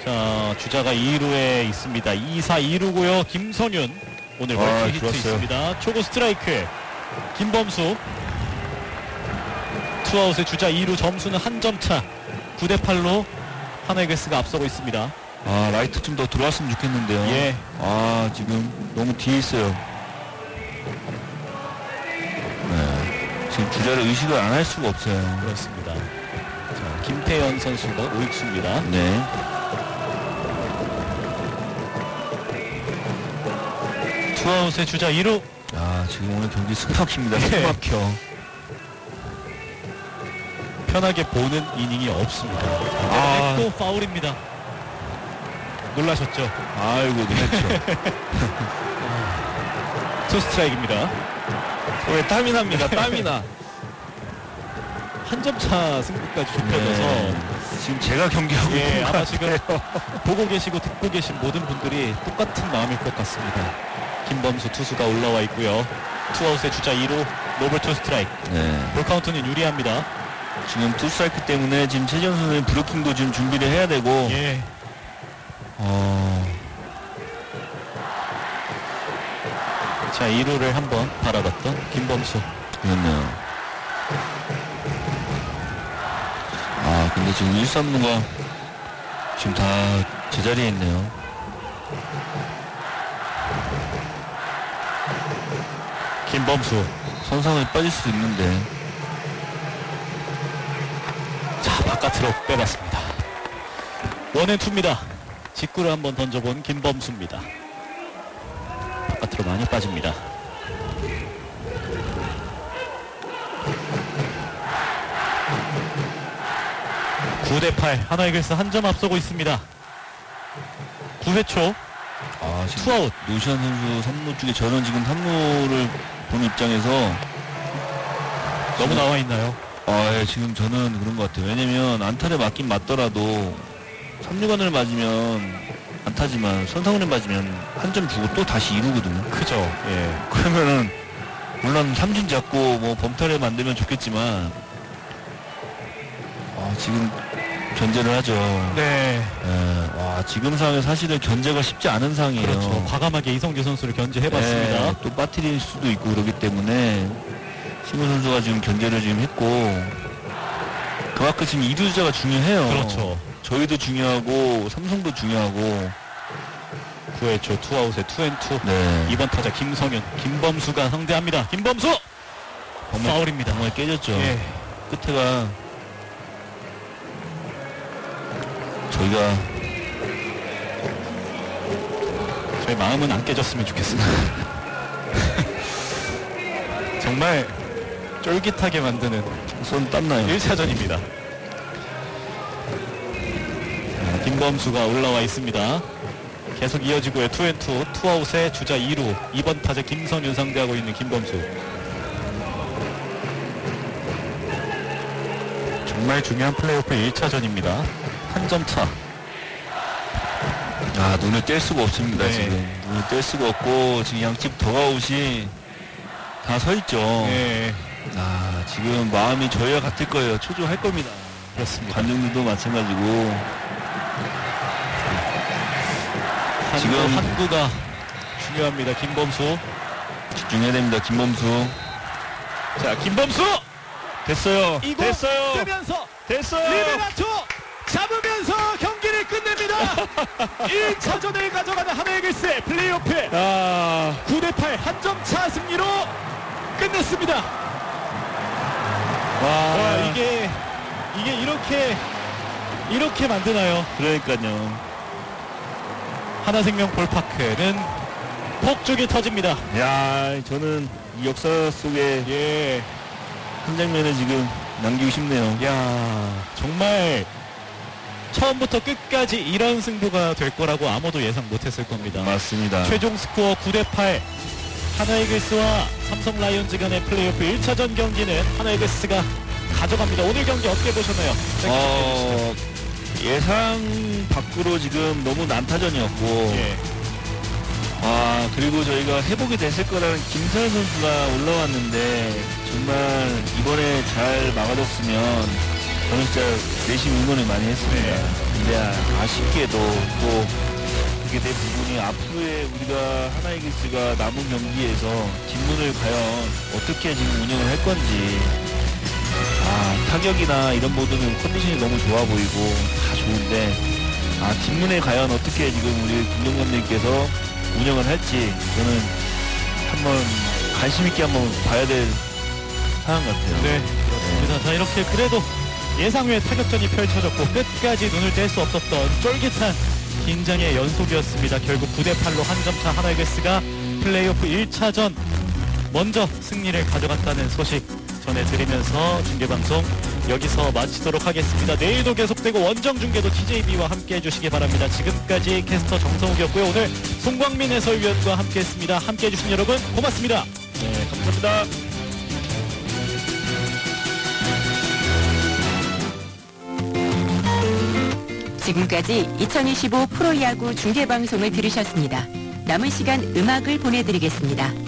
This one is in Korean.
자, 주자가 2루에 있습니다. 2사 2루고요. 김선윤 오늘 멀티 히트 좋았어요. 있습니다. 초구 스트라이크. 김범수 투아웃의 주자 2루, 점수는 한 점 차. 9대 8로 하나이글스가 앞서고 있습니다. 아, 라이트 좀 더 들어왔으면 좋겠는데요. 예. 아, 지금 너무 뒤에 있어요. 네. 지금 주자를 의식을 안 할 수가 없어요. 그렇습니다. 자, 김태현 선수가 오익수입니다. 네. 투아웃의 주자 2루. 아, 지금 오늘 경기 숨 막힙니다. 숨 네. 막혀. 편하게 보는 이닝이 없습니다. 아. 또 파울입니다. 놀라셨죠? 아이고, 놀랬죠. 투 스트라이크입니다. 왜 땀이 납니다. 땀이 나. 한 점 차 승부까지 좁혀져서 네. 지금 제가 경기하고 예, 있는 것 아마 지금 같아요. 보고 계시고 듣고 계신 모든 분들이 똑같은 마음일 것 같습니다. 김범수 투수가 올라와 있고요. 투아웃의 주자 2루, 노볼 투 스트라이크. 네. 볼 카운트는 유리합니다. 지금 투 스트라이크 때문에 지금 최지현 선수는 브로킹도 지금 준비를 해야 되고. 예. 자, 2루를 한번 바라봤던 김범수. 그렇네요. 아, 근데 지금 1, 3루가 지금 다 제자리에 있네요. 김범수. 선상에 빠질 수도 있는데. 자, 바깥으로 빼봤습니다. 원앤투입니다. 직구를 한번 던져본 김범수입니다. 바깥으로 많이 빠집니다. 9대 8, 하나이글스 한 점 앞서고 있습니다. 9회 초. 아, 지금 투아웃. 노시안 선수 3루 쪽에, 저는 지금 3루를 보는 입장에서 너무 나와 있나요? 예, 지금 저는 그런 것 같아요. 왜냐면 안타를 맞긴 맞더라도 3루간을 맞으면 안타지만 선상운에 맞으면 한 점 주고 또 다시 2루거든요. 크죠. 예. 그러면은 물론 삼진 잡고 뭐 범타를 만들면 좋겠지만 지금 견제를 하죠. 네. 예, 와, 지금 상황에 사실은 견제가 쉽지 않은 상황이에요. 그렇죠. 과감하게 이성재 선수를 견제해봤습니다. 예, 또 빠뜨릴 수도 있고 그러기 때문에 신우 선수가 지금 견제를 지금 했고, 그만큼 지금 이루자가 중요해요. 그렇죠. 저희도 중요하고 삼성도 중요하고. 9회 초 투아웃에 투앤투. 네. 2번 타자 김성윤, 김범수가 상대합니다. 김범수! 파울입니다. 정말 깨졌죠. 예. 끝에가 저희가 저희 마음은 안 깨졌으면 좋겠습니다. 정말 쫄깃하게 만드는 손 땀나요. 1차전입니다. 김범수가 올라와 있습니다. 계속 이어지고요. 투앤투, 투아웃에 주자 2루, 2번 타자 김선윤 상대하고 있는 김범수. 정말 중요한 플레이오프 1차전입니다. 한 점 차. 아, 눈을 뗄 수가 없습니다. 네. 지금 눈을 뗄 수가 없고, 지금 양측 더가웃이 다 서 있죠. 네. 아, 지금 마음이 저희와 같을 거예요. 초조할 겁니다. 그렇습니다. 관중들도 마찬가지고. 지금 한구가 중요합니다. 김범수. 집중해야 됩니다. 김범수. 자, 김범수! 됐어요. 이공 됐어요. 뜨면서 됐어요. 리베라토 잡으면서 경기를 끝냅니다. 1차전을 가져가는 하나이글스의 플레이오프 9대 8 한 점 차 승리로 끝냈습니다. 와, 이게 이렇게 만드나요? 그러니까요. 하나생명 볼파크는 폭죽이 터집니다. 야, 저는 이 역사 속에 예. 한 장면을 지금 남기고 싶네요. 야, 정말 처음부터 끝까지 이런 승부가 될 거라고 아무도 예상 못했을 겁니다. 맞습니다. 최종 스코어 9대 8. 하나이글스와 삼성 라이온즈 간의 플레이오프 1차전 경기는 하나이글스가 가져갑니다. 오늘 경기 어떻게 보셨나요? 예상 밖으로 지금 너무 난타전이었고, 예. 그리고 저희가 회복이 됐을 거라는 김서현 선수가 올라왔는데, 정말 이번에 잘 막아줬으면 저는 진짜 내심 응원을 많이 했습니다. 네. 근데 아쉽게도 또 그게 된 부분이 앞으로의 우리가 하나이글스가 남은 경기에서 뒷문을 과연 어떻게 지금 운영을 할 건지 타격이나 이런 모드는 컨디션이 너무 좋아 보이고 다 좋은데 뒷문에 과연 어떻게 지금 우리 김동 감독님께서 운영을 할지 저는 한번 관심 있게 한번 봐야 될 상황 같아요. 네, 그렇습니다. 자, 이렇게 그래도 예상 외의 타격전이 펼쳐졌고 끝까지 눈을 뗄 수 없었던 쫄깃한 긴장의 연속이었습니다. 결국 9대8로 한 점차 하나이글스가 플레이오프 1차전 먼저 승리를 가져갔다는 소식 전해드리면서 중계방송 여기서 마치도록 하겠습니다. 내일도 계속되고 원정 중계도 TJB와 함께 해주시기 바랍니다. 지금까지 캐스터 정성욱이었고요. 오늘 송광민 해설위원과 함께했습니다. 함께해 주신 여러분 고맙습니다. 네, 감사합니다. 지금까지 2025 프로야구 중계방송을 들으셨습니다. 남은 시간 음악을 보내드리겠습니다.